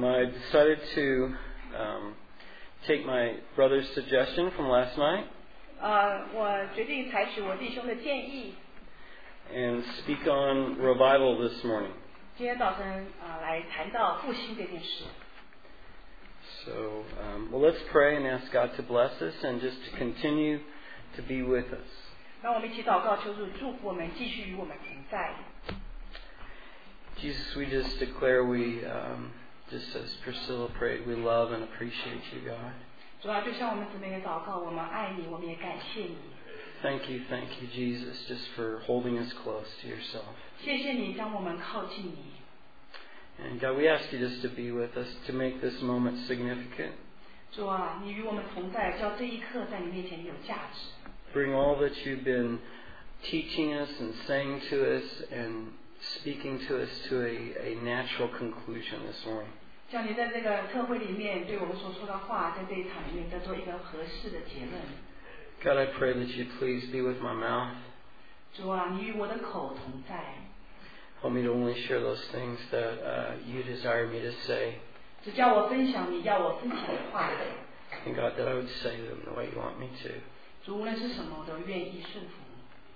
I decided to take my brother's suggestion from last night 我决定采取我弟兄的建议， and speak on revival this morning. 今天早晨来谈到复兴这件事。 So, well, let's pray and ask God to bless us and just to continue to be with us. 让我们一起祷告，求主祝福我们，继续与我们同在。 Jesus, we just declare we, just as Priscilla prayed, we love and appreciate you, God. 主要就像我们姊妹的祷告，我们爱你，我们也感谢你。 Thank you, Jesus, just for holding us close to yourself. 谢谢你将我们靠近你。 And God, we ask you just to be with us, to make this moment significant. 主啊，你与我们同在，叫这一刻在你面前有价值。 Bring all that you've been teaching us and saying to us and speaking to us to a natural conclusion this morning. 叫你在这个特会里面对我们所说的话，在这一场里面得做一个合适的结论。 God, I pray that you please be with my mouth. 主啊，你与我的口同在。 Help me to only share those things that you desire me to say. 只叫我分享你要我分享的话。 And God, that I would say them the way you want me to. 主无论是什么，我都愿意顺服。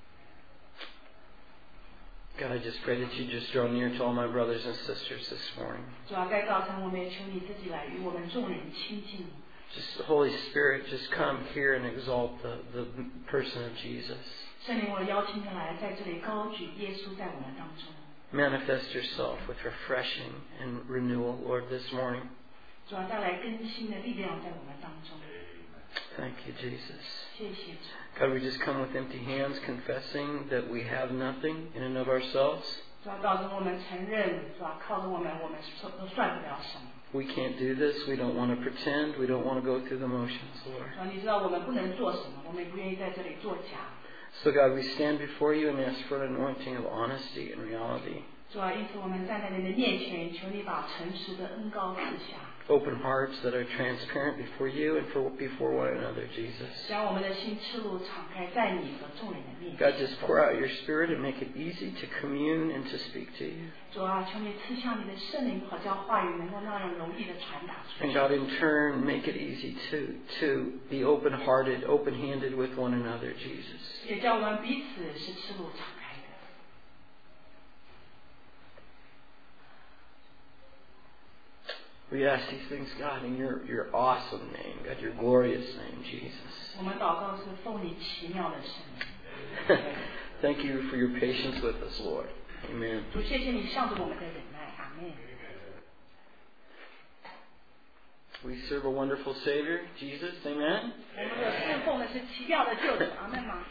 God, I just pray that you just draw near to all my brothers and sisters this morning. 主啊，在早晨我们也求你自己来与我们众人亲近。 Just the Holy Spirit, just come here and exalt the person of Jesus. 圣灵，我邀请你来，在这里高举耶稣在我们当中。 Manifest yourself with refreshing and renewal, Lord, this morning. 主啊，带来更新的力量在我们当中。 Thank you, Jesus. 谢谢主。 God, we just come with empty hands, confessing that we have nothing in and of ourselves. 主啊，告诉我们承认，主啊，靠着我们都算不了什么。 We can't do this. We don't want to pretend. We don't want to go through the motions, Lord. 主啊，你知道我们不能做什么，我们也不愿意在这里作假。 So, God, we stand before you and ask for an anointing of honesty and reality. 主啊，因此我们站在你的面前，求你把诚实的恩膏赐下。 Open hearts that are transparent before you and before one another, Jesus. 将我们的心赤露敞开在你和众人的面前。 God, just pour out your Spirit and make it easy to commune and to speak to you. 主啊，求你赐下你的圣灵，好叫话语能够那样容易的传达出 And 去。 God, in turn, make it easy to be open-hearted, open-handed with one another, Jesus. 也叫我们彼此是赤露敞开的。 We ask these things, God, in your awesome name, God, your glorious name, Jesus. 我们祷告是奉你奇妙的圣名。 Thank you for your patience with us, Lord. Amen. 主，谢谢你向着我们的忍耐。阿门。 We serve a wonderful Savior, Jesus. Amen. 我们所侍奉的是奇妙的救主。阿门吗？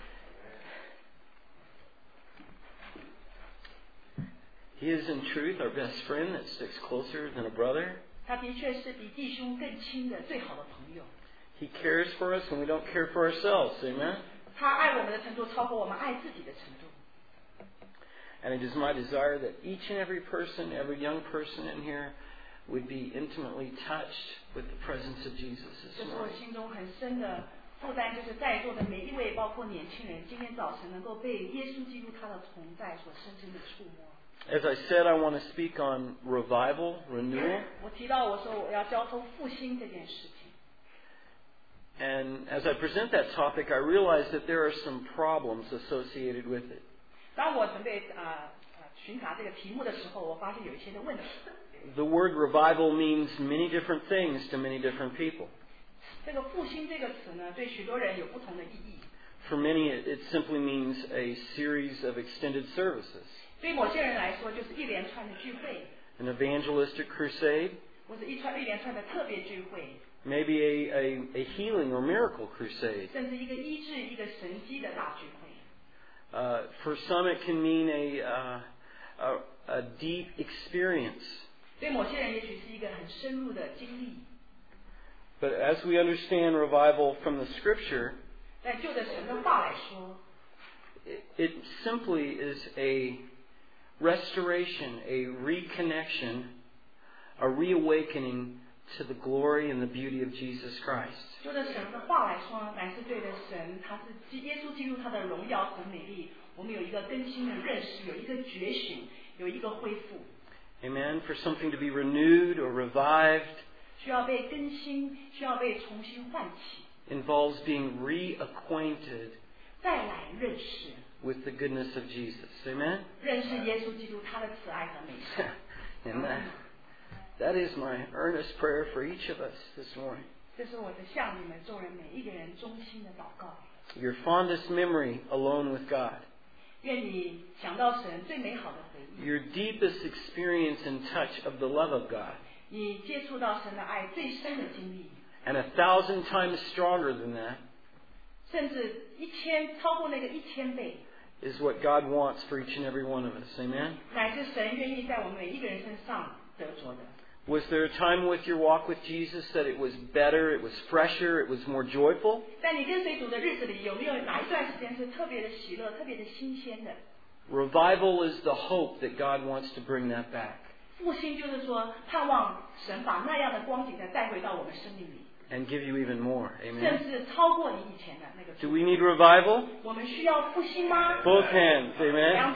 He is in truth our best friend that sticks closer than a brother. 他的确是比弟兄更亲的最好的朋友。 He cares for us when we don't care for ourselves. Amen. 他爱我们的程度超过我们爱自己的程度。 And it is my desire that each and every person, every young person in here, would be intimately touched with the presence of Jesus 这 this 是我 morning. 心中很深的负担，就是在座的每一位，包括年轻人，今天早晨能够被耶稣基督他的同在所深深的触摸。 As I said, I want to speak on revival, renewal. 我提到我说我要交通复兴这件事情。 And as I present that topic, I realize that there are some problems associated with it. 当我准备巡查这个题目的时候，我发现有一些的问题。 The word revival means many different things to many different people. 这个复兴这个词呢，对许多人有不同的意义。 For many, it simply means a series of extended services. 对某些人来说，就是一连串的聚会， An evangelistic crusade, 或者一连串的特别聚会， maybe a healing or miracle crusade. 甚至一个医治、一个神迹的大聚会。 For some, it can mean a deep experience. 对某些人，也许是一个很深入的经历。 But as we understand revival from the Scripture, 但就着神的话来说， it simply is a restoration, a reconnection, a reawakening to the glory and the beauty of Jesus Christ. 就着神的话来说，乃是对着神，他是耶稣基督他的荣耀和美丽，我们有一个更新的认识，有一个觉醒，有一个恢复。 Amen. For something to be renewed or revived 需要被更新，需要被重新唤起， involves being reacquainted 再来认识， with the goodness of Jesus. Amen. 认识耶稣基督他的慈爱和美善。 And that is my earnest prayer for each of us this morning. 这是我的向你们众人每一个人衷心的祷告。 Your fondest memory alone with God. 愿你想到神最美好的回忆， Your deepest experience and touch of the love of God. 你接触到神的爱最深的经历， And 1,000 times stronger than that 甚至超过那个1000倍， is what God wants for each and every one of us. Amen. 乃是神愿意在我们每一个人身上得着的。 Was there a time with your walk with Jesus that it was better, it was fresher, it was more joyful? 在你跟随主的日子里，有没有哪一段时间是特别的喜乐、特别的新鲜的？ Revival is the hope that God wants to bring that back 复兴就是说，盼望神把那样的光景再带回到我们生命里， and give you even more. 甚 Amen. 至超过你以前的那个。 Do we need revival? 我们需要复兴吗？ Both hands. Amen.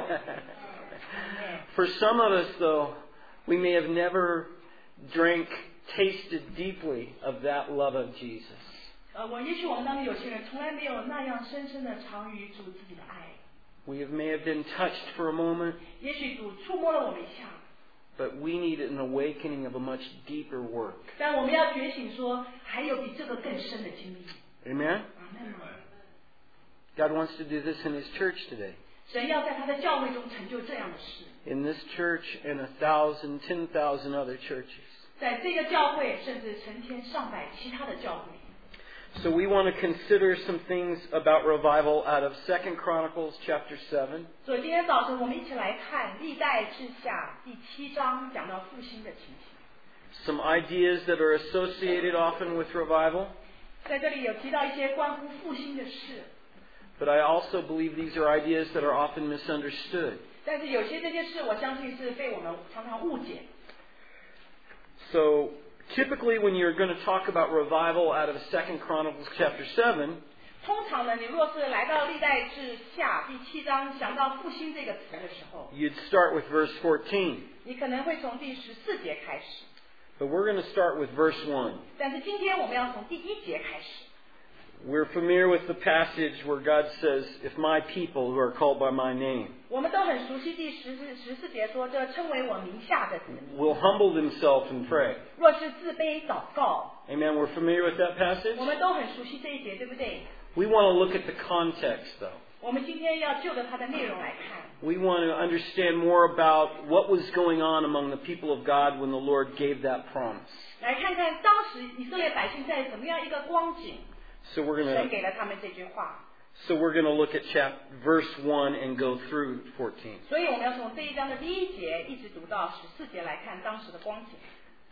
For some of us, though, we may have never tasted deeply of that love of Jesus. 也许我们当中有些人从来没有那样深深的尝于主自己的爱。 We may have been touched for a moment, 也许主触摸了我们一下， but we need an awakening of a much deeper work. 但我们要觉醒说，还有比这个更深的经历。 Amen? 阿门。 God wants to do this in His church today. 神要在他的教会中成就这样的事， In this church and 1,000, 10,000 other churches. 在这个教会，甚至成千上百其他的教会。 So we want to consider some things about revival out of 2 Chronicles chapter 7. 所以今天早晨我们一起来看历代志下第7章，讲到复兴的情形。 Some ideas that are associated often with revival. 在这里有提到一些关乎复兴的事， But I also believe these are ideas that are often misunderstood. 但是有些这些事，我相信是被我们常常误解。 So typically when you're going to talk about revival out of 2 Chronicles chapter 7, 通常呢，你若是来到历代志下第7章，想到复兴这个词的时候， you'd start with verse 14. 你可能会从第14节开始。 But we're going to start with verse 1. 但是今天我们要从第1节开始。 We're familiar with the passage where God says, if my people who are called by my name 我们都很熟悉第14节说，这称为我名下的子民， will humble themselves and pray. 若是自卑祷告， Amen. We're familiar with that passage? 我们都很熟悉这一节，对不对？ We want to look at the context, though. 我们今天要就着它的内容来看， We want to understand more about what was going on among the people of God when the Lord gave that promise. 来看看当时以色列百姓在怎么样一个光景， So we're 神 going 给了他们这句话。 to look at verse 1 and go through 14. 所以我们要从这一章的第1节一直读到14节来看当时的光景。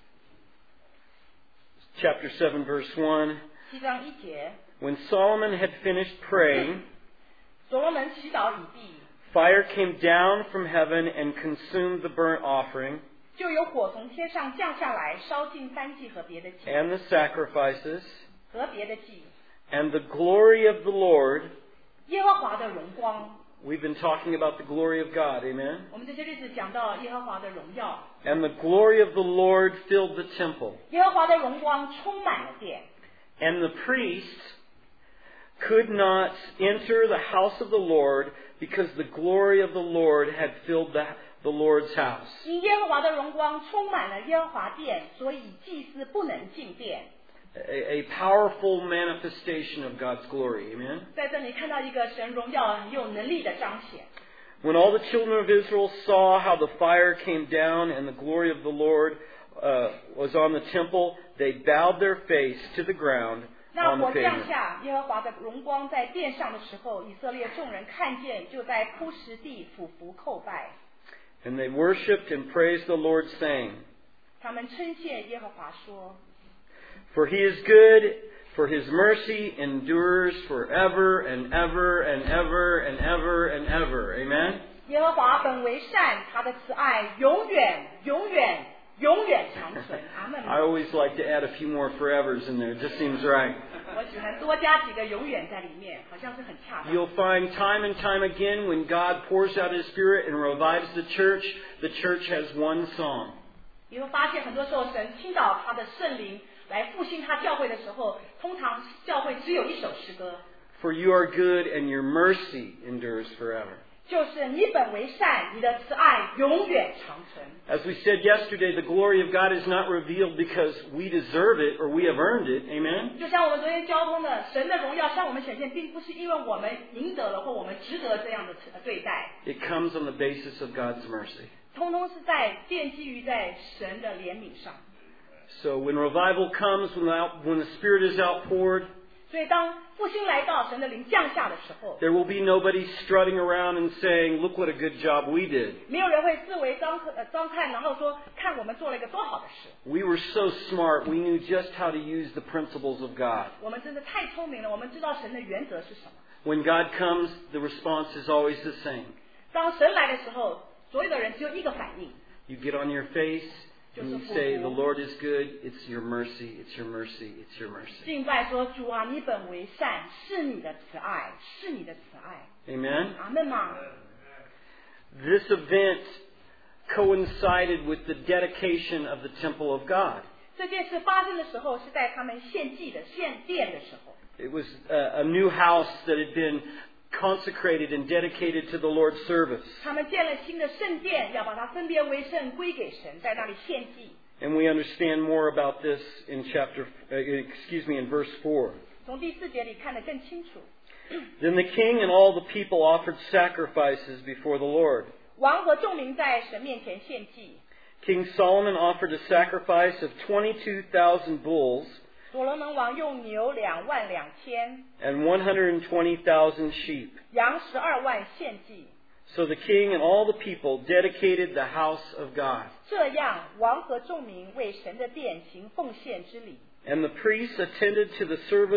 Chapter 7, verse 1. 7章1节， When Solomon had finished praying, 所罗门祈祷已毕， fire came down from heaven and consumed the burnt offering 就有火从天上降下来，烧尽燔祭和别的祭， and the sacrifices, 和别的祭。 and the glory of the Lord. 耶和华的荣光， We've been talking about the glory of God, amen? 我们这些日子讲到耶和华的荣耀， And the glory of the Lord filled the temple. 耶和华的荣光充满了殿， And the priests could not enter the house of the Lord because the glory of the Lord had filled the Lord's house. 因耶和华的荣光充满了耶和华殿，所以祭司不能进殿。 A powerful manifestation of God's glory, amen? 在这里看到一个神荣耀很有能力的彰显。 When all the children of Israel saw how the fire came down and the glory of the Lord was on the temple, they bowed their face to the ground 那 on the 火降 pavement. 下，耶和华的荣光在殿上的时候，以色列众人看见，就在铺石地俯伏叩拜。 And they worshipped and praised the Lord, saying, 他们称谢耶和华说 For he is good, for his mercy endures forever and ever and ever and ever and ever. Amen? 耶和华本为善，他的慈爱永远永远永远长存。阿门。 I always like to add a few more forevers in there. It just seems right. 我喜欢多加几个永远在里面，好像是很恰当。 You'll find time and time again when God pours out His Spirit and revives the church has one song. 你会发现很多时候神倾倒他的圣灵来复兴他教会的时候，通常教会只有一首诗歌， For you are good and your mercy endures forever. 就是你本为善，你的慈爱永远长存。 As we said yesterday, the glory of God is not revealed because we deserve it or we have earned it. Amen? 就像我们昨天交通的，神的荣耀向我们显现，并不是因为我们赢得了或我们值得这样的对待， It comes on the basis of God's mercy. 通通是奠基于在神的怜悯上。 So when revival comes, when the Spirit is outpoured, 所以当复兴来到，神的灵降下的时候， there will be nobody strutting around and saying, look what a good job we did. 没有人会自为张看，然后说看我们做了一个多好的事。 We were so smart, we knew just how to use the principles of God. 我们真的太聪明了，我们知道神的原则是什么。 When God comes, the response is always the same. 当神来的时候，所有的人只有一个反应， You get on your face and you say, the Lord is good, it's your mercy, it's your mercy, it's your mercy. 敬拜说主啊，你本为善，是你的慈爱，是你的慈爱。 Amen? 阿门吗？ This event coincided with the dedication of the temple of God. 这件事发生的时候，是在他们献祭的献殿的时候。 It was a new house that had been consecrated and dedicated to the Lord's service. 他们建了新的圣殿，要把它分别为圣，归给神，在那里献祭。 And we understand more about this in in verse 4. 从第4节里看得更清楚。 Then the king and all the people offered sacrifices before the Lord. 王和众民在神面前献祭。 King Solomon offered a sacrifice of 22,000 bulls 所罗门王用牛22000， and 120,000 sheep. 羊12万献祭。 So the king and all the people dedicated the house of God. 这样，王和众民为神的殿行奉献之礼。 And the priests attended to the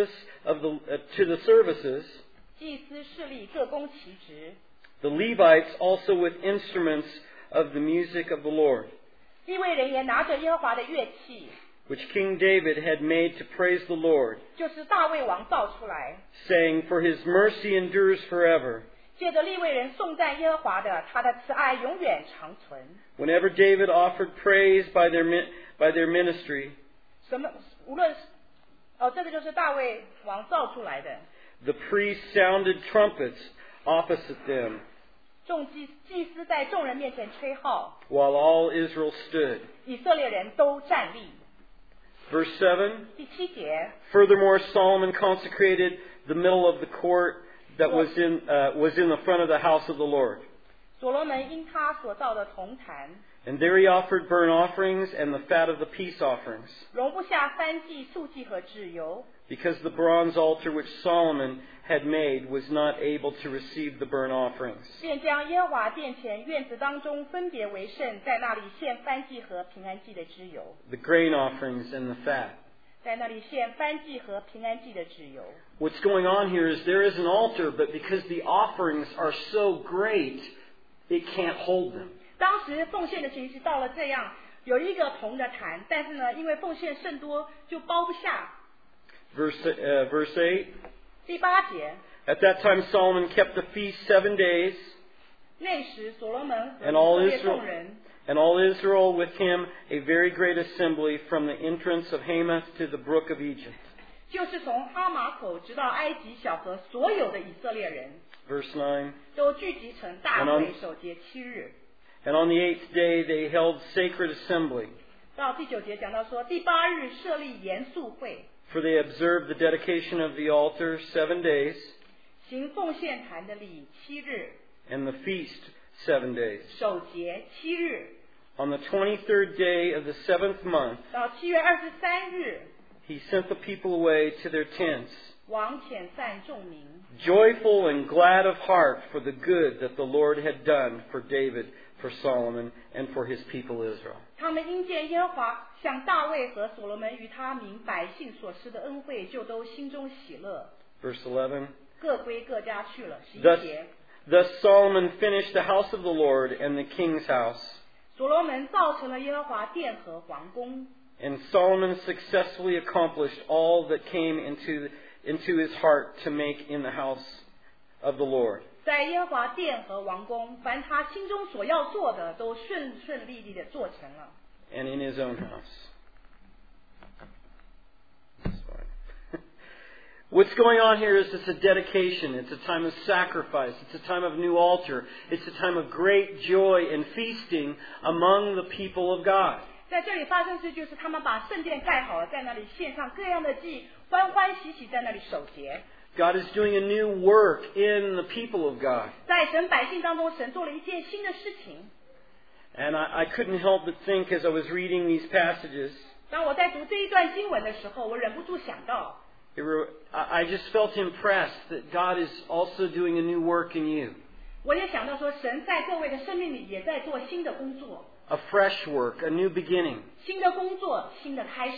services. 祭司侍立各供其职。 The Levites also with instruments of the music of the Lord, 利未人也拿着耶和华的乐器， which King David had made to praise the Lord, 就是大卫王造出来， saying, For his mercy endures forever. 借着利未人颂赞耶和华的，他的慈爱永远长存。 Whenever David offered praise by their ministry, 无论这个就是大卫王造出来的。 the priests sounded trumpets opposite them, 众祭司在众人面前吹号， while all Israel stood. 以色列人都站立。 Verse 7, 第7节， Furthermore, Solomon consecrated the middle of the court that was in the front of the house of the Lord. 所罗门因他所造的铜坛， And there he offered burnt offerings and the fat of the peace offerings, 容不下燔祭、素祭和脂油， because the bronze altar which Solomon had made was not able to receive the burnt offerings. 便将耶和华殿前院子当中分别为圣，在那里献燔祭和平安祭的脂油， The grain offerings and the fat. 在那里献燔祭和平安祭的脂油。 What's going on here is there is an altar, but because the offerings are so great, it can't hold them. 当时奉献的情形到了这样，有一个铜的坛，但是呢，因为奉献甚多，就包不下。 Verse 8, 第8节， At that time Solomon kept the feast 7 days, 那时所罗门和 and all 以色列众人 Israel with him a very great assembly from the entrance of Hamath to the brook of Egypt. 就是从哈马口直到埃及小河，所有的以色列人 Verse 9, 都聚集成大会，守节7日。 And on the 8th day they held sacred assembly, 到第9节讲到说，第8日设立严肃会， for they observed the dedication of the altar 7 days, 行奉献坛的礼7日， and the feast 7 days. 守节7日。 On the 23rd day of the 7th month, 到7月23日， he sent the people away to their tents, 王遣散众民， joyful and glad of heart for the good that the Lord had done for David, for Solomon, and for his people Israel. 他们因见耶和华向大卫和所罗门与他民百姓所施的恩惠，就都心中喜乐， Verse 11, 各归各家去了。11节， Thus Solomon finished the house of the Lord and the king's house. 所罗门造成了耶和华殿和皇宫。 And Solomon successfully accomplished all that came into his heart to make in the house of the Lord. 在耶和华殿和王宫，凡他心中所要做的，都顺顺利利的做成了。 And in his own house. What's going on here is it's a dedication. It's a time of sacrifice. It's a time of new altar. It's a time of great joy and feasting among the people of God. 在这里发生事就是他们把圣殿盖好了，在那里献上各样的祭，欢欢喜喜在那里守节。 God is doing a new work in the people of God. 在神百姓当中，神做了一件新的事情。 And I couldn't help but think as I was reading these passages, 当我在读这一段经文的时候，我忍不住想到。 I just felt impressed that God is also doing a new work in you. 我也想到说，神在各位的生命里也在做新的工作。 A fresh work, a new beginning. 新的工作，新的开始。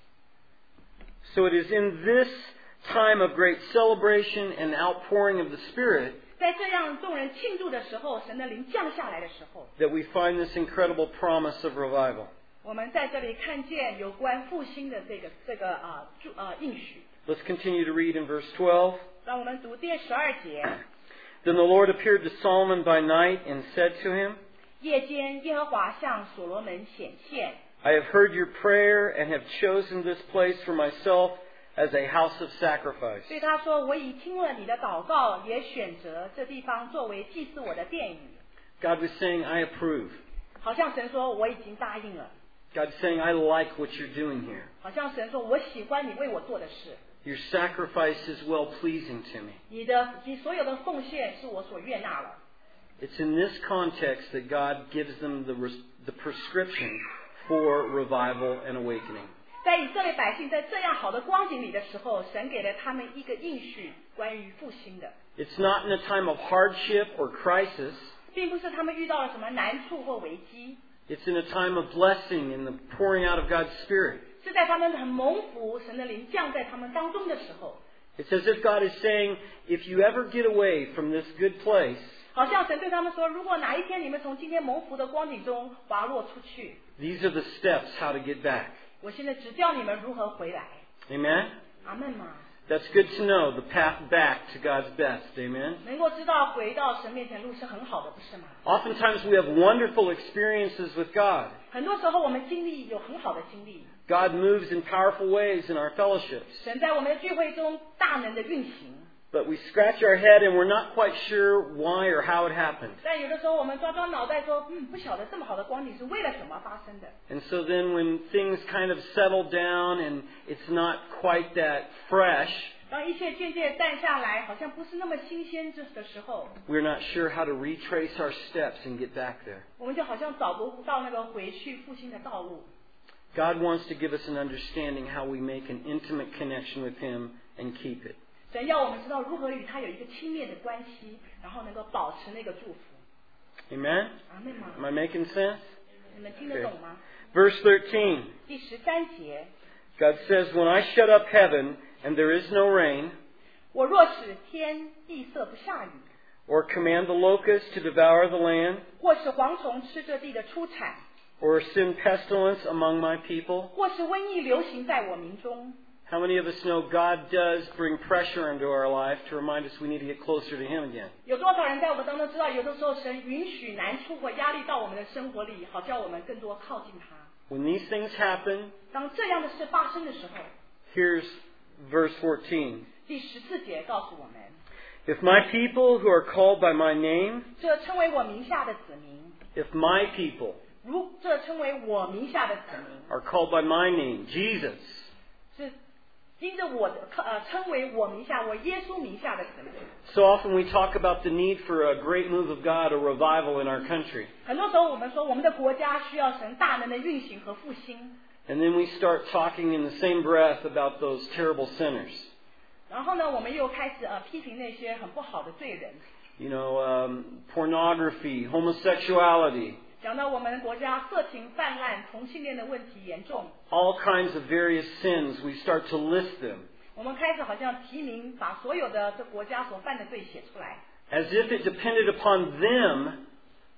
So it is in this time of great celebration and outpouring of the Spirit 在这样众人庆祝的时候，神的灵降下来的时候， that we find this incredible promise of revival. 我们在这里看见有关复兴的这个应许。 Let's continue to read in verse 12. 让我们读第12节。 Then the Lord appeared to Solomon by night and said to him, 夜间，耶和华向所罗门显现。 I have heard your prayer and have chosen this place for myself as a house of sacrifice. 对他说：“我已听了你的祷告，也选择这地方作为祭祀我的殿宇。” God was saying, I approve. 好像神说：“我已经答应了。” God's saying, I like what you're doing here. 好像神说：“我喜欢你为我做的事。” Your sacrifice is well pleasing to me. 你所有的奉献是我所悦纳了。 It's in this context that God gives them the prescription for revival and awakening. 在以色列百姓在这样好的光景里的时候，神给了他们一个应许，关于复兴的。 It's not in a time of hardship or crisis. 并不是他们遇到了什么难处或危机。 It's in a time of blessing and the pouring out of God's Spirit. 是在他们很蒙福，神的灵降在他们当中的时候。 It's as if God is saying, if you ever get away from this good place, 好像神对他们说，如果哪一天你们从今天蒙福的光景中滑落出去， these are the steps how to get back. 我现在只教你们如何回来。 Amen? 阿门吗？ That's good to know, the path back to God's best. Amen? 能够知道回到神面前路是很好的，不是吗？ Oftentimes we have wonderful experiences with God. 很多时候我们有很好的经历， God moves in powerful ways in our fellowships. 神在我们的聚会中大能的运行。 But we scratch our head and we're not quite sure why or how it happened. 但有的时候我们抓脑袋说，不晓得这么好的光景是为了什么发生的。 And so then when things kind of settle down and it's not quite that fresh, 当一切渐渐淡下来，好像不是那么新鲜的时候， we're not sure how to retrace our steps and get back there. 我们就好像找不到那个回去复兴的道路。 God wants to give us an understanding how we make an intimate connection with Him and keep it. 神要我们知道如何与他有一个亲密的关系，然后能够保持那个祝福。 Amen? 阿门吗？ Am I making sense? 你们听得懂吗？ Verse 13. 第13节， God says, When I shut up heaven and there is no rain, 我若使天地色不下雨， or command the locust to devour the land, 或是蝗虫吃这地的出产， or send pestilence among my people, 或是瘟疫流行在我民中。 how many of us know God does bring pressure into our life to remind us we need to get closer to Him again? 有多少人在我们当中知道，有的时候神允许难处或压力到我们的生活里，好叫我们更多靠近他。 When these things happen, 当这样的事发生的时候， here's verse 14. 第14节告诉我们， If my people who are called by my name, 这称为我名下的子民， if my people 这称为我名下的子民， are called by my name, Jesus, 是因着我的称为我名下，我耶稣名下的子民。 so often we talk about the need for a great move of God, a revival in our country. 很多时候我们说，我们的国家需要神大能的运行和复兴。 And then we start talking in the same breath about those terrible sinners. 然后呢，我们又开始批评那些很不好的罪人。 You know, pornography, homosexuality, 讲到我们国家色情泛滥、同性恋的问题严重， all kinds of various sins, we start to list them 我们开始好像提名，把所有的这国家所犯的罪写出来， as if it depended upon them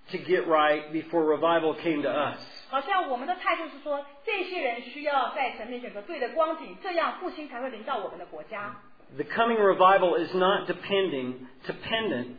to get right before revival came to us. 好像我们的态度是说，这些人需要在神面前有个对的光景，这样复兴才会临到我们的国家。 The coming revival is not dependent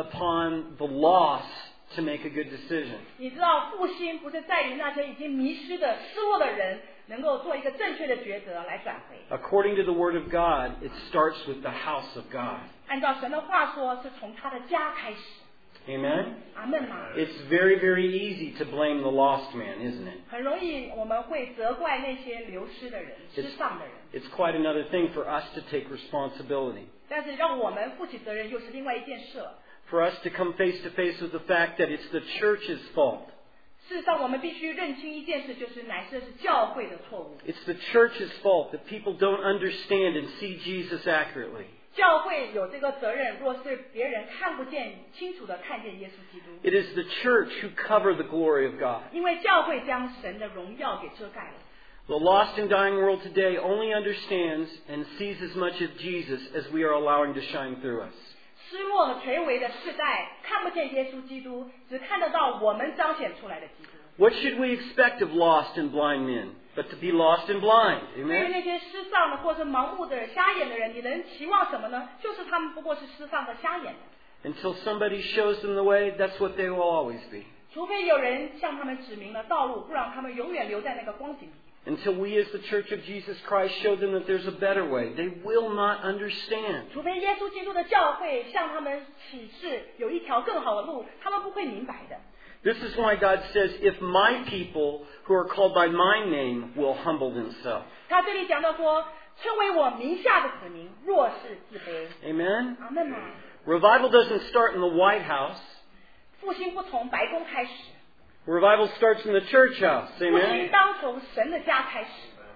upon the lost to make a good decision. 你知道，复兴不是在于那些已经迷失的、失落的人能够做一个正确的抉择来转回。 According to the Word of God, it starts with the house of God. 按照神的话说，是从他的家开始。 Amen? 阿们嘛。 It's very, very easy to blame the lost man, isn't it? 很容易我们会责怪那些流失的人、失丧的人。 It's quite another thing for us to take responsibility. 但是让我们负起责任，又是另外一件事了。 For us to come face to face with the fact that it's the church's fault. 事实上，我们必须认清一件事，就是乃是教会的错误。 It's the church's fault that people don't understand and see Jesus accurately. 教会有这个责任，若是别人看不见、清楚的看见耶稣基督。 It is the church who cover the glory of God. 因为教会将神的荣耀给遮盖了。 The lost and dying world today only understands and sees as much of Jesus as we are allowing to shine through us. 失落和垂危的世代看不见耶稣基督，只看得到我们彰显出来的基督。 What should we expect of lost and blind men, but to be lost and blind? 对于 Amen? 那些失丧的或是盲目的、瞎眼的人，你能期望什么呢？就是他们不过是失丧和瞎眼的。 Until somebody shows them the way, that's what they will always be. 除非有人向他们指明了道路，不然他们永远留在那个光景里。 Until we as the Church of Jesus Christ show them that there's a better way, they will not understand. 除非耶稣基督的教会向他们启示有一条更好的路，他们不会明白的。 This is why God says, if my people who are called by my name will humble themselves. 他这里讲到说，称为我名下的子民，若是自卑。 Amen? 阿门吗？ Revival doesn't start in the White House. 复兴不从白宫开始， Revival starts in the church house. 复兴 Amen? 当从神的家开始。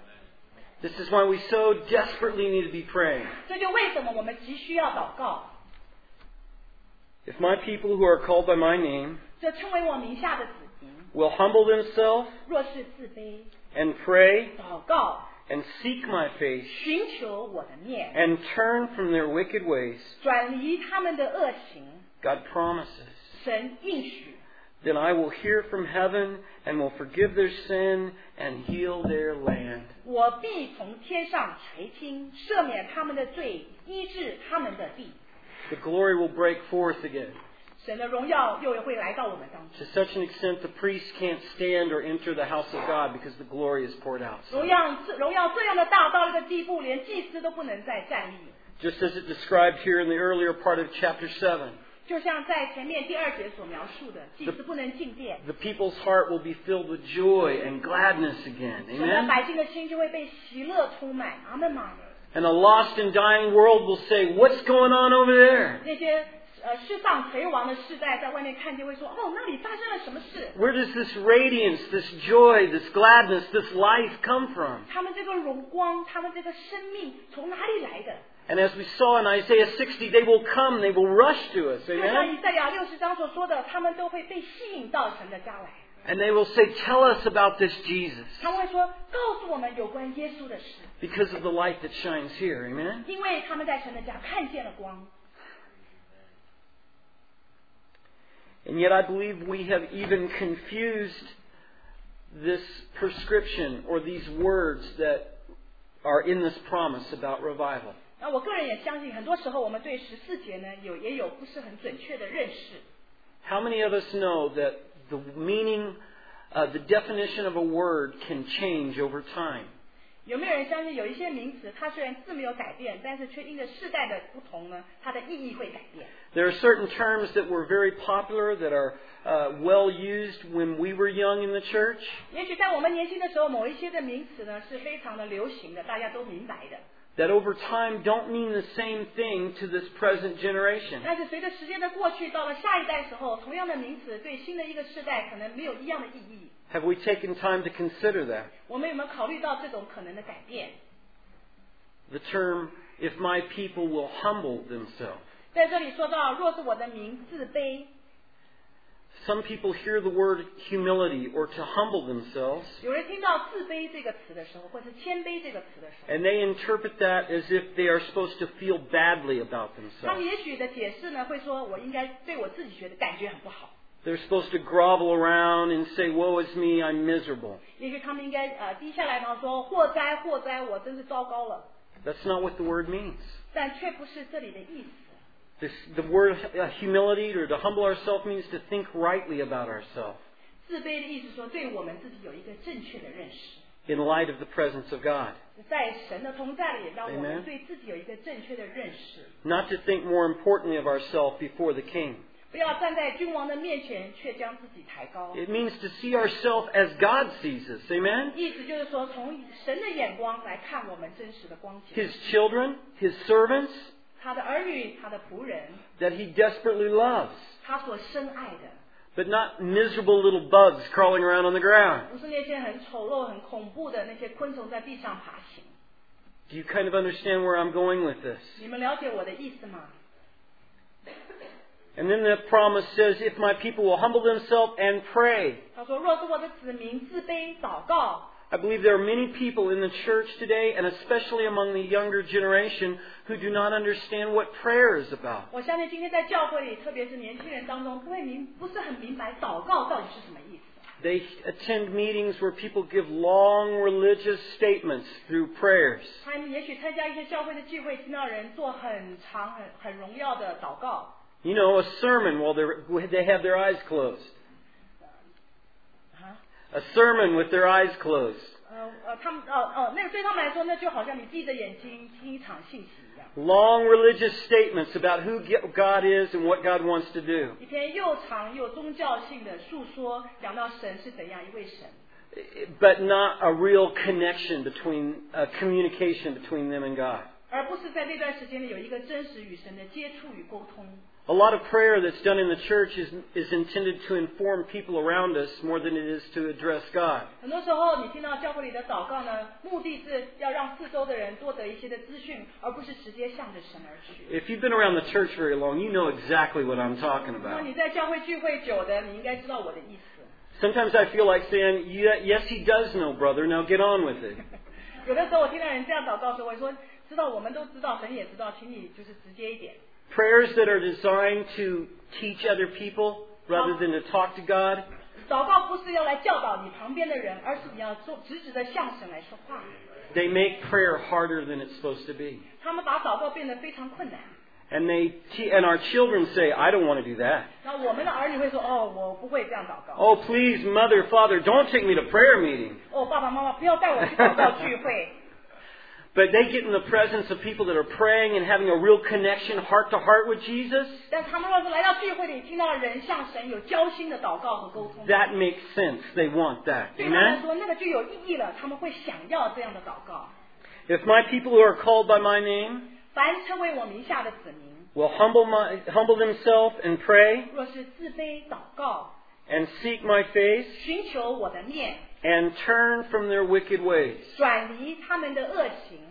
This is why we so desperately need to be praying. 这就为什么我们急需要祷告。 If my people who are called by my name 这称为我名下的子民， will humble themselves 若是自卑， and pray 祷告， and seek my face 寻求我的面， and turn from their wicked ways, 转离他们的恶行， God promises, 神应许， then I will hear from heaven and will forgive their sin and heal their land. 我必从天上垂听，赦免他们的罪，医治他们的地。 The glory will break forth again. 神的荣耀又会来到我们当 To 中。 such an extent the priests can't stand or enter the house of God because the glory is poured out. 荣耀这样的大到一个地步，连祭司都不能再站立。 Just as it described here in the earlier part of chapter 7, 就像在前面第2节所描述的，祭司不能进殿， the people's heart will be filled with joy and gladness again. 神的 Amen? 百姓的心就会被喜乐充满。阿门吗？ And a lost and dying world will say, what's going on over there? 那些失丧垂亡的世代在外面看见会说：“哦，那里发生了什么事？ Where does this radiance, this joy, this gladness, this life come from? 他们这个荣光，他们这个生命从哪里来的？” And as we saw in Isaiah 60, they will come, they will rush to us. 就像 Amen? 以赛亚60章所说的，他们都会被吸引到神的家来。 And they will say, tell us about this Jesus. 他们会说：“告诉我们有关耶稣的事。 Because of the light that shines here. Amen? ” 因为他们在神的家看见了光。 And yet I believe we have even confused this prescription or these words that are in this promise about revival. 那我个人也相信，很多时候我们对14节呢也有不是很准确的认识。 How many of us know that the meaning, the definition of a word can change over time? 有没有人相信有一些名词，它虽然字没有改变，但是却因着世代的不同呢，它的意义会改变。 There are certain terms that were very popular that are well used when we were young in the church. 也许在我们年轻的时候，某一些的名词呢是非常的流行的，大家都明白的。 That over time don't mean the same thing to this present generation. 但是随着时间的过去，到了下一代时候，同样的名词对新的一个世代可能没有一样的意义。 Have we taken time to consider that? 我们有没有考虑到这种可能的改变？ The term, if my people will humble themselves. 在这里说到，若是我的民自卑， Some people hear the word humility or to humble themselves, 有人听到自卑这个词的时候，或是谦卑这个词的时候， and they interpret that as if they are supposed to feel badly about 他 themselves. 们也许的解释呢会说，我应该对我自己觉得感觉很不好。 They're supposed to grovel around and say, "Woe is me, I'm miserable." 也许他们应该低下来呢说祸哉祸哉，我真是糟糕了。 That's not what the word means. 但却不是这里的意思。 The word humility, or to humble ourselves, means to think rightly about ourselves 自卑的意思说，对我们自己有一个正确的认识。 in light of the presence of God. 在神的同在里，让我 Amen. 们对自己有一个正确的认识。 Not to think more importantly of ourselves before the King. 不要站在君王的面前，却将自己抬高。 It means to see ourselves as God sees us. Amen? 意思就是说，从神的眼光来看我们真实的光景。 His children, His servants, 他的儿女，他的仆人， that He desperately loves. 他所深爱的， But not miserable little bugs crawling around on the ground. 不是那些很丑陋、很恐怖的那些昆虫在地上爬行。 Do you kind of understand where I'm going with this? 你们了解我的意思吗？ And then the promise says, if my people will humble themselves and pray. 他说：“若是我的子民自卑祷告。” I believe there are many people in the church today, and especially among the younger generation, who do not understand what prayer is about. 我相信今天在教会里，特别是年轻人当中，不是很明白祷告到底是什么意思。 They attend meetings where people give long religious statements through prayers. 他们也许参加一些教会的聚会，听到人做很长、很荣耀的祷告。 You know, a sermon while they have their eyes closed. A sermon with their eyes closed. 他们那个对他们来说，那就好像你闭着眼睛听一场信息一样。 Long religious statements about who God is and what God wants to do. 一篇又长又宗教性的述说，讲到神是怎样一位神。 But not a real connection between, communication between them and God. 而不是在那段时间里有一个真实与神的接触与沟通。 A lot of prayer that's done in the church is intended to inform people around us more than it is to address God. 很多时候，你听到教会里的祷告呢，目的是要让四周的人多得一些的资讯，而不是直接向着神而去。 If you've been around the church very long, you know exactly what I'm talking 如果 about. 你在教会聚会久的，你应该知道我的意思。 Sometimes I feel like saying, yes, he does know, brother. Now get on with it. 有的时候我听到人这样祷告的时候，我说知道，我们都知道，神也知道，请你就是直接一点。 Prayers that are designed to teach other people rather than to talk to God. 祷告不是要来教导你旁边的人，而是你要直直的向神来说话。 They make prayer harder than it's supposed to be. 他们把祷告变得非常困难。 And our children say, I don't want to do that. 那我们的儿女会说：“哦，我不会这样祷告。” Oh, please, mother, father, don't take me to prayer meeting. 哦，爸爸妈妈不要带我去祷告聚会。 But they get in the presence of people that are praying and having a real connection heart to heart with Jesus. 但他们若是来到聚会里，听到人向神有交心的祷告和沟通， That makes sense. They want that. 对他们来 Amen? 说那个就有意义了，他们会想要这样的祷告。 If my people who are called by my name 凡称为我名下的子民， will humble themselves and pray 若是自卑祷告， and seek my face 寻求我的面， and turn from their wicked ways. 转离他们的恶行。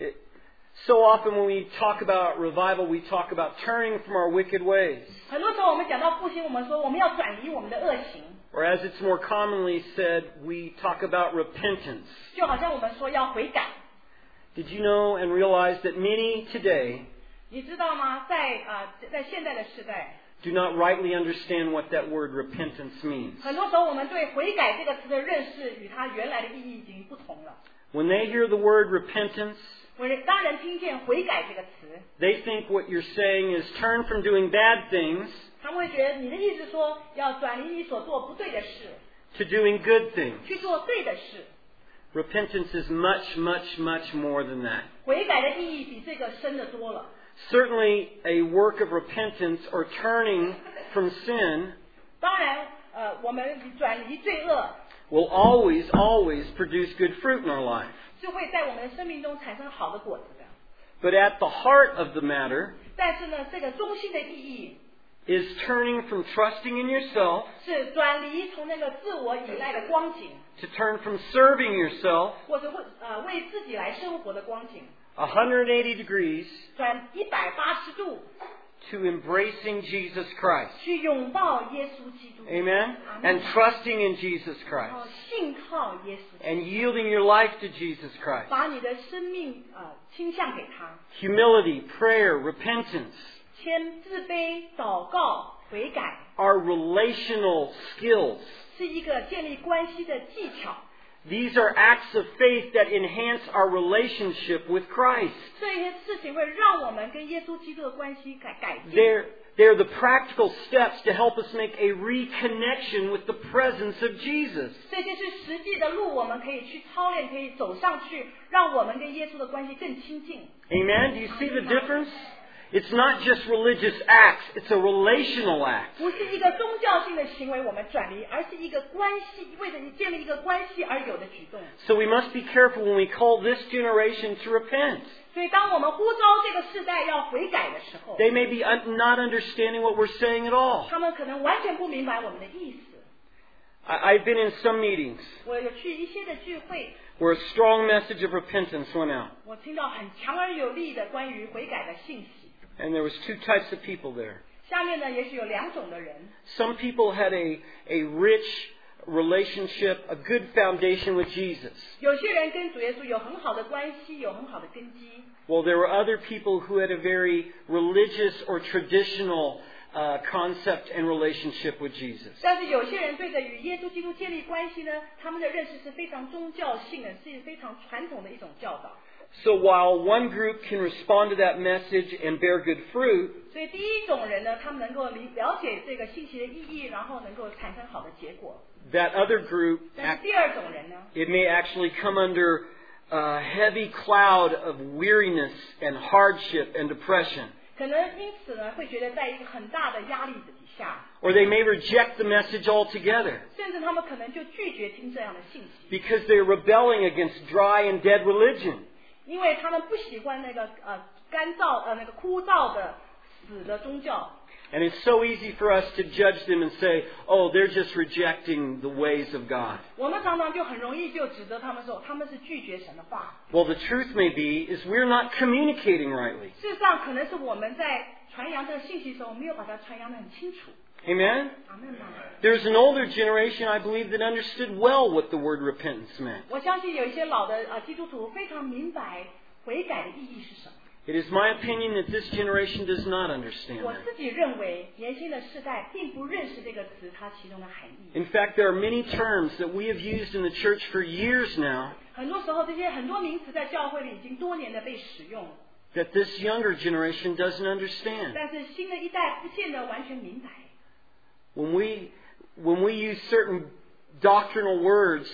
So often when we talk about revival, we talk about turning from our wicked ways. 很多时候我们讲到复兴，我们说我们要转离我们的恶行， Or as it's more commonly said, we talk about repentance. 就好像我们说要悔改。 Did you know and realize that many today 你知道吗？在现在的时代， do not rightly understand what that word repentance means? 很多时候我们对悔改这个词的认识与它原来的意义已经不同了。 When they hear the word repentance, 当人听见悔改这个词， they think what you're saying is turn from doing bad things 他们会觉得你的意思说要转离你所做不对的事， to doing good things. 去做对的事。 Repentance is much, much, much more than that. 悔改的意义比这个深得多了。 Certainly, a work of repentance or turning from sin 当然，我们转离罪恶， will always, always produce good fruit in our life. 是会在我们的生命中产生好的果子的。 But at the heart of the matter 但是呢，这个中心的意义 is turning from trusting in yourself 是转离从那个自我依赖的光景， to turn from serving yourself 或者为自己来生活的光景， 180 degrees 转180度 to embracing Jesus Christ. 去拥抱耶稣基督。 Amen? And trusting in Jesus 然后 Christ. 信靠耶稣， And yielding your life to Jesus Christ. 把你的生命倾向给他， Humility, prayer, repentance. 自卑、祷告悔改 are relational skills. 是一个建立关系的技巧。 These are acts of faith that enhance our relationship with Christ. 这些事情会让我们跟耶稣基督的关系改进。 They're the practical steps to help us make a reconnection with the presence of Jesus. 这些是实际的路，我们可以去操练，可以走上去，让我们跟耶稣的关系更亲近。 Amen? Do you see the difference? It's not just religious acts, it's a relational act. 不是一个宗教性的行为我们转离，而是一个关系，为了建立一个关系而有的举动。 So we must be careful when we call this generation to repent. 所以当我们呼召这个世代要悔改的时候， They may be not understanding what we're saying at all. 他们可能完全不明白我们的意思。 I've been in some meetings 我有去一些的聚会， where a strong message of repentance went out. 我听到很强而有力的关于悔改的信息。 And there was two types of people there. 下面呢，也许有两种的人， Some people had a rich relationship, a good foundation with Jesus. 有些人跟主耶稣有很好的关系，有很好的根基。 Well, there were other people who had a very religious or traditional concept and relationship with Jesus. 但是有些人对着与耶稣基督建立关系呢，他们的认识是非常宗教性的，是非常传统的一种教导。 So while one group can respond to that message and bear good fruit, 所以第一种人呢，他们能够了解这个信息的意义，然后能够产生好的结果。 that other group, 但是第二种人呢， it may actually come under a heavy cloud of weariness and hardship and depression. 可能因此呢，会觉得在一个很大的压力底下， Or they may reject the message altogether 甚至他们可能就拒绝听这样的信息， because they're rebelling against dry and dead religion. 因为他们不喜欢那个干燥那个枯燥的死的宗教。 And it's so easy for us to judge them and say, oh, they're just rejecting the ways of God. 我们常常就很容易就指责他们说，他们是拒绝神的话。 Well, the truth may be is we're not communicating rightly. 事实上，可能是我们在传扬这个信息的时候，没有把它传扬得很清楚。 Amen? 阿门吗？ There's an older generation, I believe, that understood well what the word repentance meant. 我相信有一些老的基督徒非常明白悔改的意义是什么。 It is my opinion that this generation does not understand 我 that. 自己认为，年轻的世代并不认识这个词它其中的含义。 In fact, there are many terms that we have used in the church for years now 很多时候，这些很多名词在教会里已经多年的被使用， that this younger generation doesn't understand. 但是新的一代不见得完全明白。 When we use certain doctrinal words,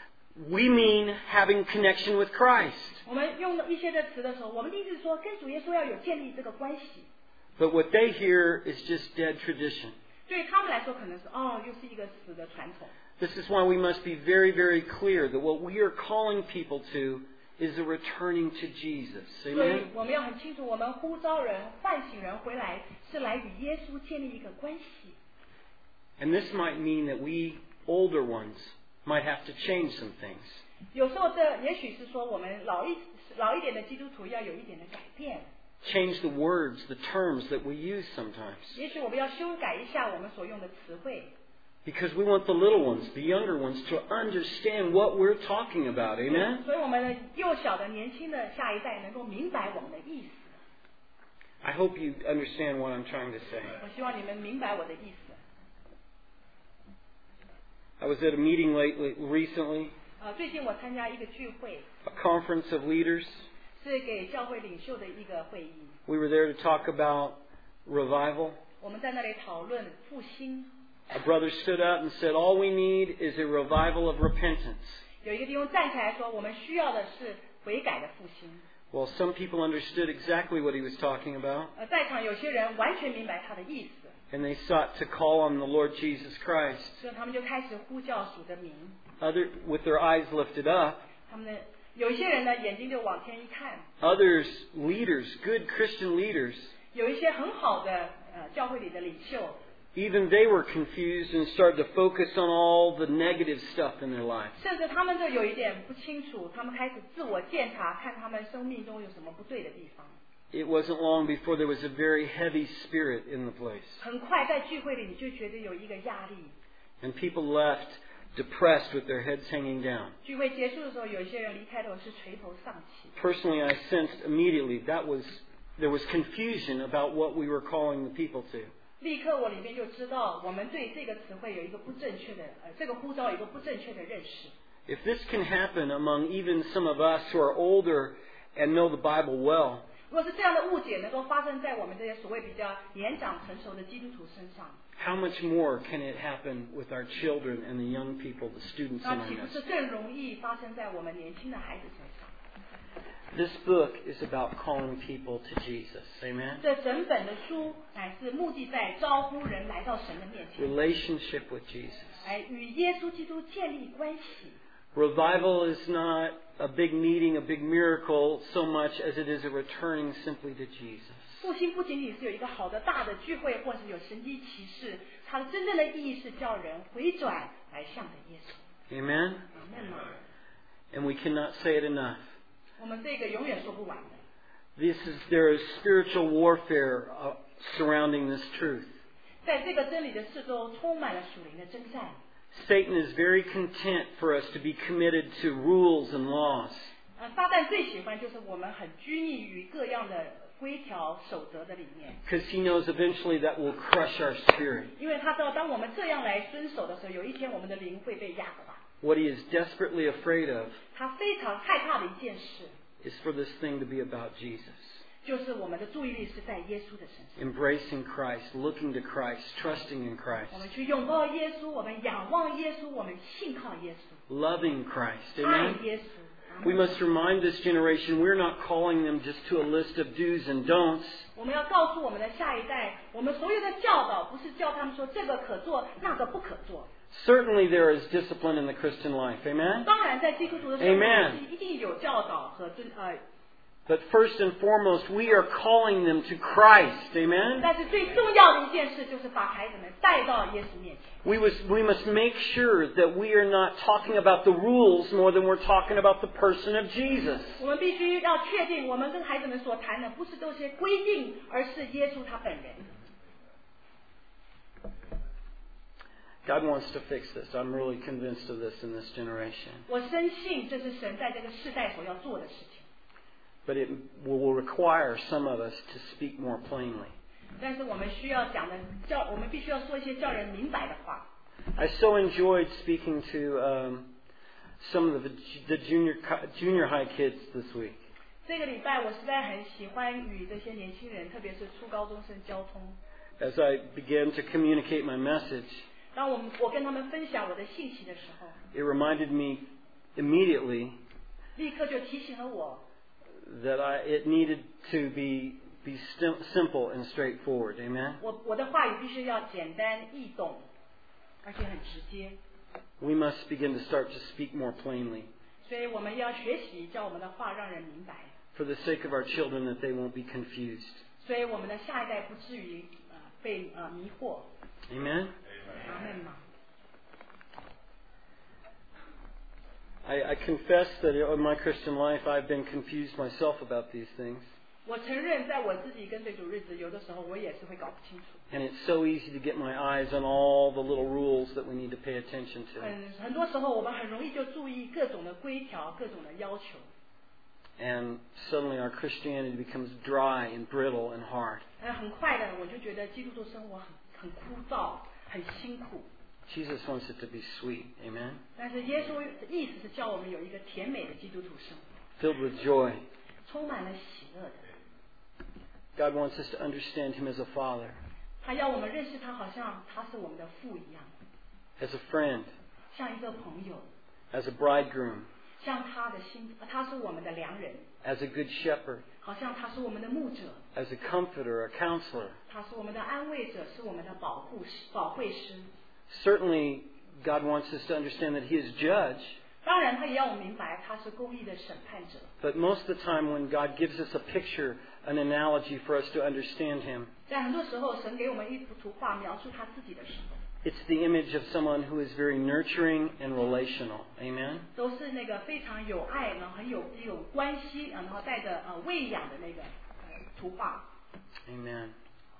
we mean having connection with Christ. 我们用一些的词的时候，我们的意思是说，跟主耶稣要有建立这个关系。 But what they hear is just dead tradition. 对他们来说，可能是又是一个死的传统。 This is why we must be very, very clear that what we are calling people to is a returning to Jesus. 所以 Amen? 我们要很清楚，我们呼召人、唤醒人回来，是来与耶稣建立一个关系。 And this might mean that we older ones might have to change some things. 有时候这也许是说，我们老一点的基督徒要有一点的改变。 Change the words, the terms that we use sometimes. 也许我们要修改一下我们所用的词汇。 Because we want the little ones, the younger ones, to understand what we're talking about. Amen? 所以我们的幼小的、年轻的下一代能够明白我们的意思。 I hope you understand what I'm trying to say. 我希望你们明白我的意思。 I was at a meeting recently, 最近我参加一个聚会， a conference of leaders. 是给教会领袖的一个会议。 We were there to talk about revival. 我们在那里讨论复兴。 A brother stood up and said, all we need is a revival of repentance. 有一个弟兄站起来说，我们需要的是悔改的复兴。 Well, some people understood exactly what he was talking about, 在场有些人完全明白他的意思， and they sought to call on the Lord Jesus Christ. 所以他们就开始呼叫主的名。 With their eyes lifted up, 他们的有一些人呢，眼睛就往前一看。 others, leaders, good Christian leaders, 有一些很好的教会里的领袖， even they were confused and started to focus on all the negative stuff in their lives. 甚至他们就有一点不清楚，他们开始自我检查，看他们生命中有什么不对的地方。 It wasn't long before there was a very heavy spirit in the place. 很快在聚会里，你就觉得有一个压力。 And people left depressed with their heads hanging down. 聚会结束的时候，有一些人离开的时候是垂头丧气。 Personally, I sensed immediately there was confusion about what we were calling the people to. 立刻我里面就知道，我们对这个词汇有一个不正确的，这个呼召有一个不正确的认识。 If this can happen among even some of us who are older and know the Bible well, 如果是这样的误解能够发生在我们这些所谓比较年长成熟的基督徒身上， how much more can it happen with our children and the young people, the students 那 among 岂不 us? 是更容易发生在我们年轻的孩子身上？ This book is about calling people to Jesus. Amen? 这整本的书乃是目的在招呼人来到神的面前， Relationship with Jesus. 来与耶稣基督建立关系。 Revival is not a big meeting, a big miracle, so much as it is a returning simply to Jesus. 复兴不仅仅是有一个好的大的聚会，或是有神迹奇事，它的真正的意义是叫人回转来向着耶稣。 Amen? 阿们吗？ And we cannot say it enough. 我们这个永远说不完的。 There is spiritual warfare surrounding this truth. 在这个真理的四周，充满了属灵的征战。 Satan is very content for us to be committed to rules and laws. 撒旦最喜欢就是我们很拘泥于各样的规条守则的里面， Because he knows eventually that will crush our spirit. 因为他知道，当我们这样来遵守的时候，有一天我们的灵会被压垮。 What he is desperately afraid of 他非常害怕的一件事， is for this thing to be about Jesus. 就是我们的注意力是在耶稣的身上。 Embracing Christ, looking to Christ, trusting in Christ, 我们去拥抱耶稣，我们仰望耶稣，我们信靠耶稣， loving Christ. 爱 Amen? 耶稣。 We must remind this generation we're not calling them just to a list of do's and don'ts. 我们要告诉我们的下一代，我们所有的教导不是叫他们说这个可做，那个不可做。 Certainly there is discipline in the Christian life. Amen? 当然，在基督徒的生活 Amen. 里一定有教导和 But first and foremost, we are calling them to Christ. Amen? 但是最重要的一件事就是把孩子们带到耶稣面前。 We must make sure that we are not talking about the rules more than we're talking about the person of Jesus. 我们必须要确定，我们跟孩子们所谈的不是这些规定，而是耶稣他本人。 God wants to fix this. I'm really convinced of this in this generation. 我深信这是神在这个世代所要做的事情。 But it will require some of us to speak more plainly. 但是我们需要讲的我们必须要说一些叫人明白的话。 I so enjoyed speaking to some of the junior high kids this week. 这个礼拜我实在很喜欢与这些年轻人，特别是初高中生交通。 As I began to communicate my message, 当我跟他们分享我的信息的时候， it reminded me immediately 立刻就提醒了我， that it needed to be simple and straightforward. Amen? 我的话语必须要简单易懂，而且很直接。 We must begin to start to speak more plainly 所以我们要学习叫我们的话让人明白， for the sake of our children that they won't be confused. 所以我们的下一代不至于被迷惑。 Amen? 阿们吗？ I confess that in my Christian life I've been confused myself about these things. 我承认，在我自己跟随主日子，有的时候我也是会搞不清楚。 And it's so easy to get my eyes on all the little rules that we need to pay attention to. 很多时候我们很容易就注意各种的规条、各种的要求。 And suddenly our Christianity becomes dry and brittle and hard. 很快的我就觉得基督徒生活很枯燥、很辛苦。 Jesus wants it to be sweet. Amen? 但是耶稣的意思是叫我们有一个甜美的基督徒生活， Filled with joy. 充满了喜乐的。 God wants us to understand Him as a father, 他要我们认识他，好像他是我们的父一样， as a friend, 像一个朋友， as a bridegroom, 像他是我们的良人， as a good shepherd, 好像他是我们的牧者， as a comforter, a counselor. 他是我们的安慰者，是我们的保惠师。 Certainly, God wants us to understand that He is judge. 当然，他也要我们明白他是公义的审判者。 But most of the time when God gives us a picture, an analogy for us to understand Him, 在很多时候，神给我们一幅图画描述他自己的时候， it's the image of someone who is very nurturing and relational. Amen? 都是那个非常有爱，然后很有关系，然后带着喂养的那个图画。 Amen.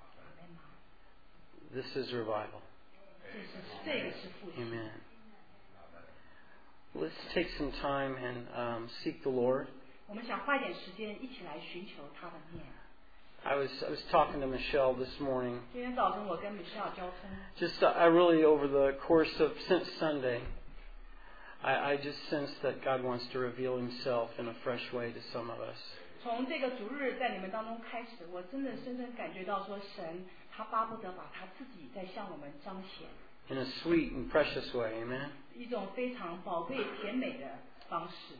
This is revival. 这个是复兴。 Amen. Let's take some time and seek the Lord. 我们想花一点时间一起来寻求他的面。 I was talking to Michelle this morning. 今天早晨我跟 Michelle 交通， Just I really over the course of since Sunday, I just sense that God wants to reveal Himself in a fresh way to some of us. 从这个主日在你们当中开始，我真的深深感觉到说，神他巴不得把他自己在向我们彰显， In a sweet and precious way, amen? 一种非常宝贵甜美的方式。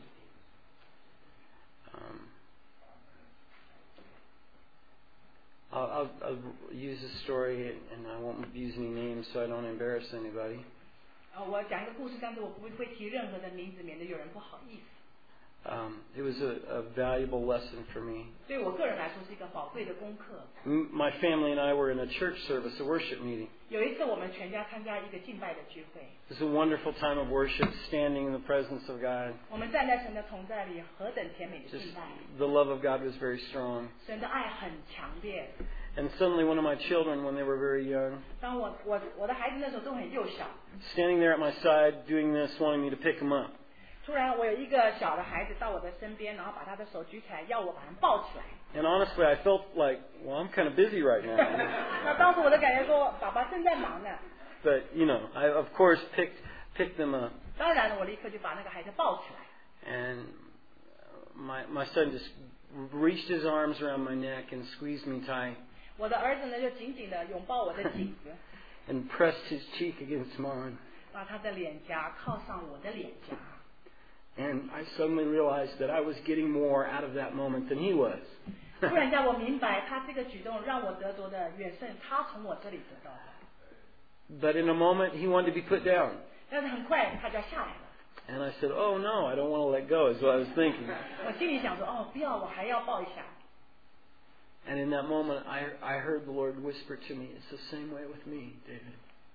I'll use a story, and I won't use any names so I don't embarrass anybody. 我讲一个故事，但是我不会提任何的名字，免得有人不好意思。 It was a valuable lesson for me. 对我个人来说是一个宝贵的功课。 My family and I were in a church service, a worship meeting. 有一次我们全家参加一个敬拜的聚会， It was a wonderful time of worship, standing in the presence of God. 我们站在神的同在里，何等甜美的 Just 敬拜！ the love of God was very strong. 神的爱很强烈。 And suddenly one of my children, when they were very young, 当我的孩子那时候都很幼小， standing there at my side, doing this, wanting me to pick him up. 突然我有一个小的孩子到我的身边，然后把他的手举起来，要我把他抱起来。 And honestly, I felt like, well, I'm kind of busy right now. 那当时我的感觉说，爸爸正在忙呢。 But, I, of course, picked them up. 当然了，我立刻就把那个孩子抱起来。 And my son just reached his arms around my neck and squeezed me tight 我的儿子呢，就紧紧的拥抱我的颈子， and pressed his cheek against mine. 把他的脸颊靠上我的脸颊。 And I suddenly realized that I was getting more out of that moment than he was. 突然间，我明白他这个举动让我得着的远胜他从我这里得到的。 But in a moment, he wanted to be put down. 但是很快他就要下来了。 And I said, oh, no, I don't want to let go, is what I was thinking. 我心里想说，哦，不要，我还要抱一下。 And in that moment, I heard the Lord whisper to me, it's the same way with me, David.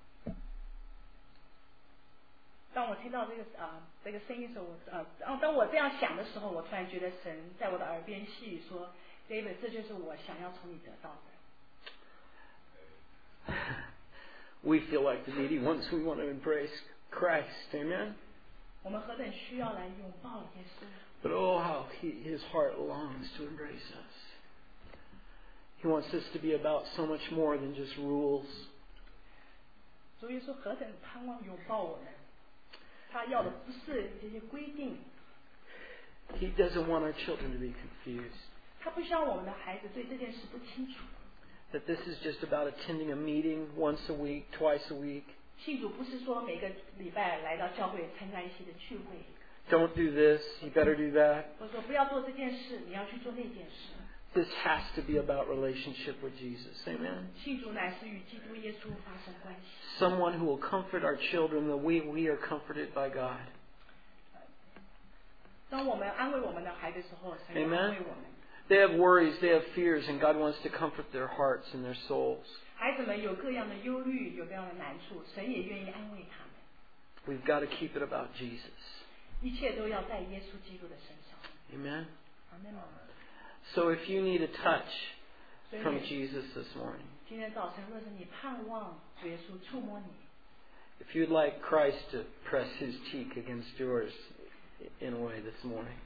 当我听到这个声音的时候，当我这样想的时候，我突然觉得神在我的耳边细语说 ：“David， 这就是我想要从你得到的。” We feel like the needy ones. We want to embrace Christ. Amen? 我们何等需要来拥抱耶稣！ But oh, how his heart longs to embrace us. He wants us to be about so much more than just rules. 主耶稣何等盼望拥抱我们！他要的不是这些规定。 He doesn't want our children to be confused. 他不希望我们的孩子对这件事不清楚。 That this is just about attending a meeting once a week, twice a week. 信主不是说每个礼拜来到教会参加一些的聚会。 Don't do this, you better do that. 我说不要做这件事，你要去做那件事。 This has to be about relationship with Jesus. Amen? 信主乃是与基督耶稣发生关系。 Someone who will comfort our children the way we are comforted by God. 当我们安慰我们的孩子的时候，神也安慰我们。 They have worries, they have fears, and God wants to comfort their hearts and their souls. 孩子们有各样的忧虑，有各样的难处，神也愿意安慰他们。 We've got to keep it about Jesus. 一切都要在耶稣基督的身上。 Amen? 阿门吗？ So if you need a touch from Jesus this morning, 今天早晨，若是你盼望主耶稣触摸你， if you'd like Christ to press His cheek against yours in a way this morning,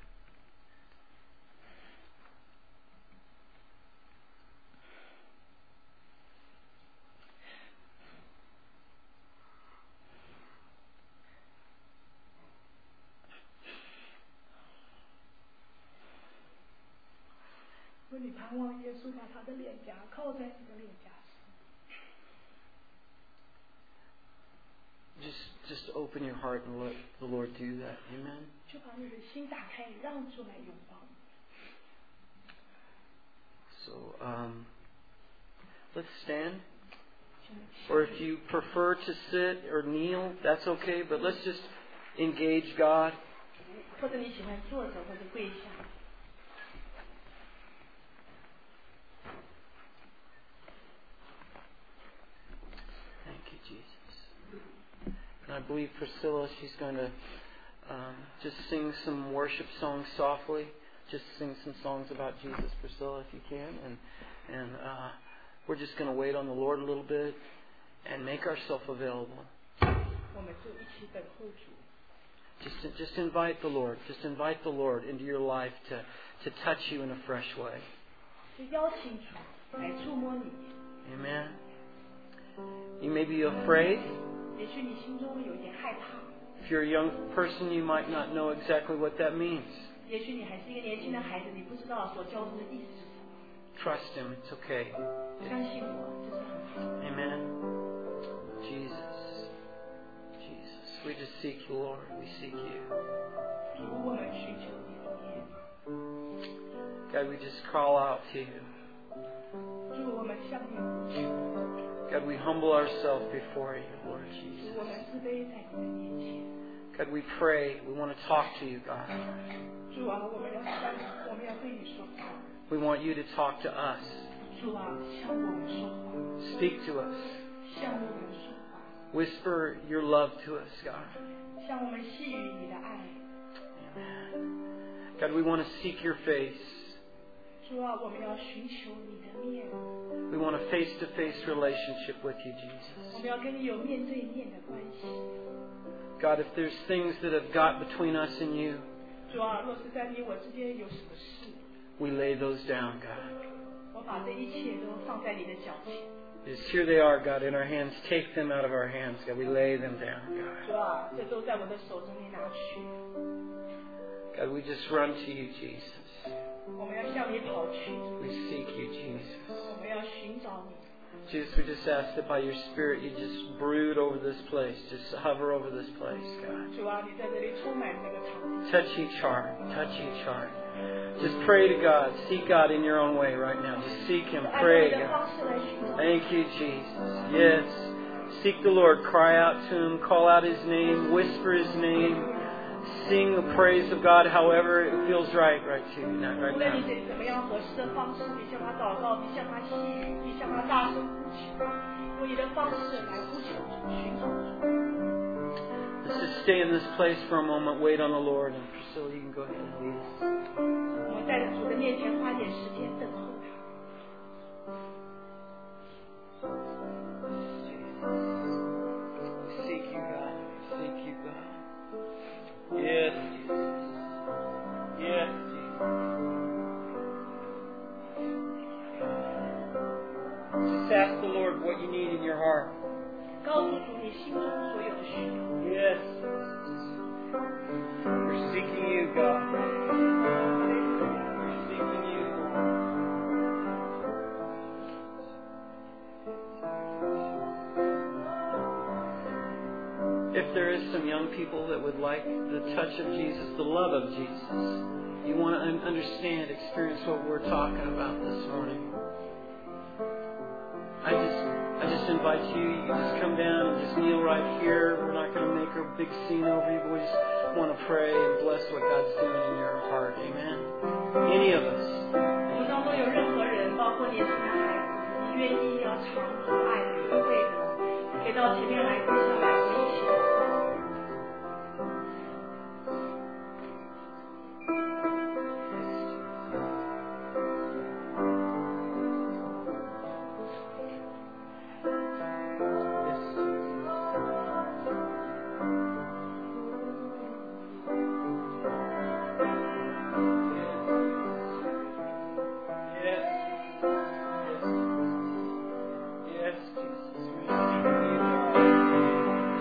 若你盼望耶稣把他的脸颊靠在你的脸颊上， just open your heart and let the Lord do that. Amen? 就把你的心打开，让主来拥抱你。 So, let's stand. Or if you prefer to sit or kneel, that's okay, but let's just engage God. 或者你喜欢坐着或者跪下。 And I believe Priscilla, she's going to just sing some worship songs softly. Just sing some songs about Jesus, Priscilla, if you can. And we're just going to wait on the Lord a little bit and make ourselves available. 我们就一起等候主。 Just invite the Lord. Just invite the Lord into your life to touch you in a fresh way. 就邀请主来触摸你。 Amen. You may be afraid. 也许你心中有一点害怕， If you're a young person, you might not know exactly what that means. 也许你还是一个年轻的孩子，你不知道所教的意思是什么。 Trust Him. It's okay. 相信我，这是很好。 Amen. Jesus. Jesus. We just seek you, Lord. We seek you. 主，我们寻求你的面。 God, we just call out to you. 主，我们向你呼求。 God, we humble ourselves before you, Lord 主， Jesus. 我们自卑在你的面前。 God, we pray. We want to talk to you, God. 主啊，我们要向你，我们要对你说话。 We want you to talk to us. 主啊，向我们说话， Speak to us. 向我们说话， Whisper your love to us, God. 向我们细语你的爱。 Amen. God, we want to seek your face. 主啊，我们要寻求你的面， We want a face-to-face relationship with you, 我 Jesus. 们要跟你有面对面的关系。 God, if there's things that have got between us and you, 主啊，若是在你我之间有什么事， we lay those down, God. 我把这一切都放在你的脚前。 Yes, here they are, God, in our hands. Take them out of our hands, God. We lay them down, God. 主啊，这都在我的手中，你拿去。 God, we just run to you, Jesus. 我们要向你跑去， We seek you, Jesus. 我们要寻找你。 Jesus, we just ask that by your Spirit you just brood over this place. Just hover over this place, God. 主啊，你在这里充满这个场地。 Touch each heart. Touch each heart. Just pray to God. Seek God in your own way right now. Just seek Him. 按照 Pray, 你的 God. 方式来寻找。 Thank you, Jesus. Yes. Seek the Lord. Cry out to Him. Call out His name. Whisper His name. Sing the praise of God however it feels right to you right 无论你 now. 是怎么样合适的方式，你向他祷告，你向他细语，你向他大声呼求，用你的方式来呼求主，寻找主。 Let's just stay in this place for a moment. Wait on the Lord. And Priscilla, you can go ahead and lead us. 我们在主的面前花点时间等候他。 Seek you, God. Seek you, God. Yes, Jesus. Yes, Jesus. Just ask the Lord what you need in your heart. 告诉主你心中所有的需要。 Yes. We're seeking you, God. We're seeking you, Lord. If there is some young people that would like the touch of Jesus, the love of Jesus, you want to understand, experience what we're talking about this morning, I just invite you. You can just come down and just kneel right here. We're not going to make a big scene over you, but we just want to pray and bless what God's doing in your heart. Amen. Any of us. 我们当中有任何人，包括年轻的孩子，你愿意要尝主爱的滋味的，可以到前面来，跪下来，我们一起祷告。 Yes, Jesus.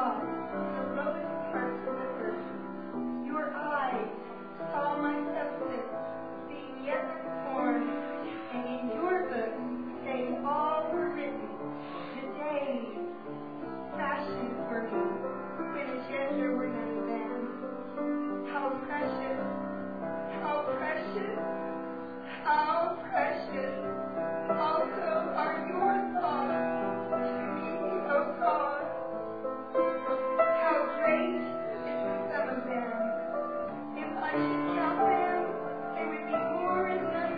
God, the lowest parts of the earth. Your eyes saw my substance being yet unformed, and in your book they all were written, the days fashioned for me, when as yet there were none of them. How precious, how precious, how precious also are your thoughts to me, O God. How great is the sum of them. If I should count them, they would be more than 1,000,000.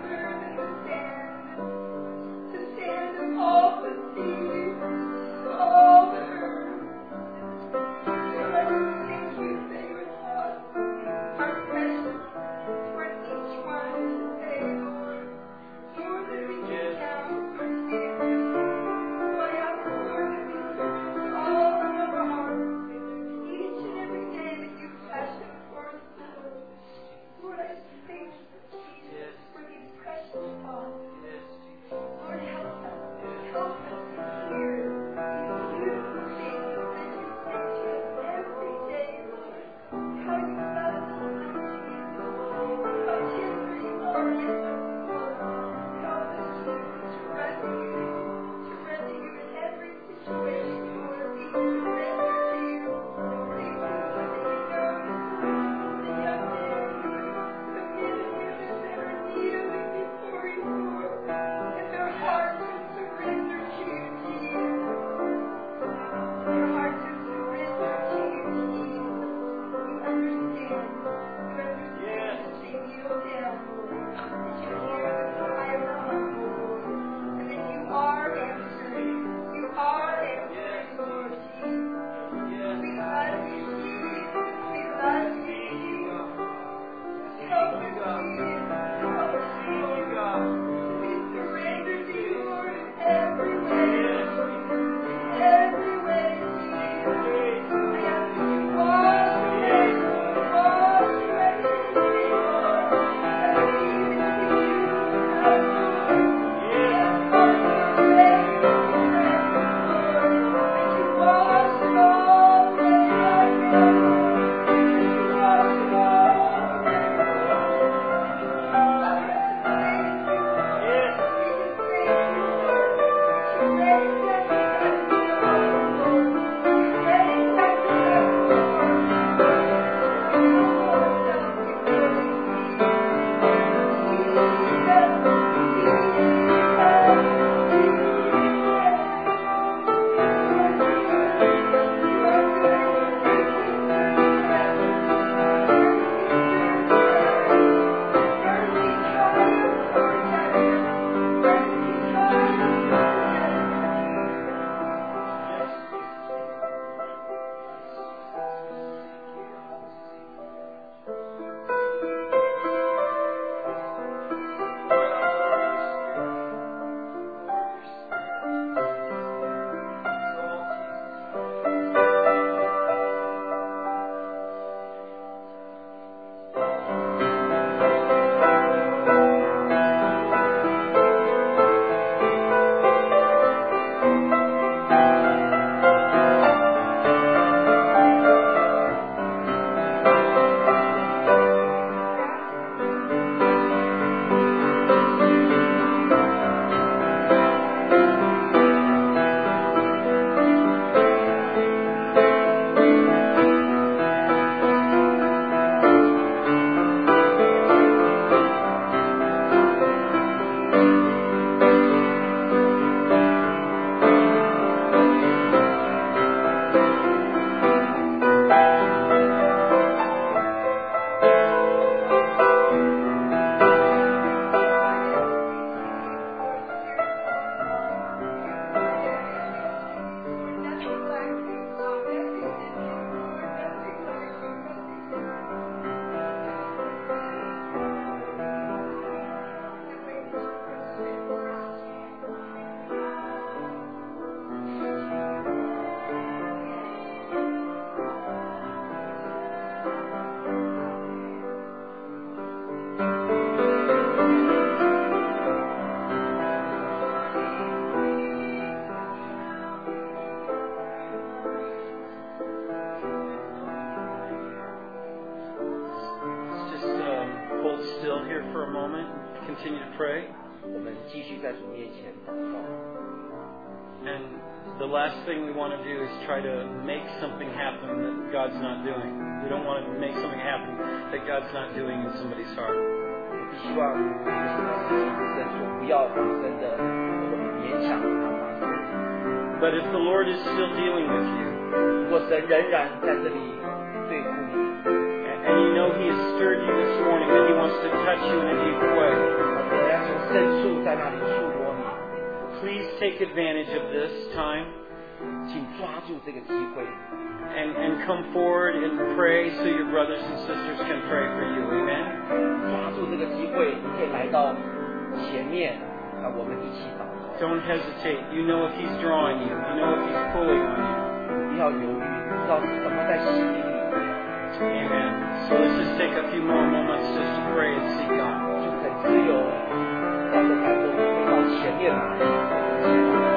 moment, continue to pray. 我们继续在主面前祷告。 And the last thing we want to do is try to make something happen that God's not doing. We don't want to make something happen that God's not doing in somebody's heart. 我希望有什么事情神说不要让神的勉强它发生。 But if the Lord is still dealing with you, 如果神仍然在这里对付你， and you know He has stirred you this morning, that He wants to touch you in a deep way, 神要从深处在那里触摸你， please take advantage of this time 请抓住这个机会， and come forward and pray so your brothers and sisters can pray for you. Amen? 抓住这个机会，你可以来到前面，我们一起祷告。 Don't hesitate. You know if He's drawing you. You know if He's pulling on you. 不要犹豫，知道什么在吸引你， Amen. So let's just take a few more moments just to pray and seek God. 就很自由，照着感动到前面来。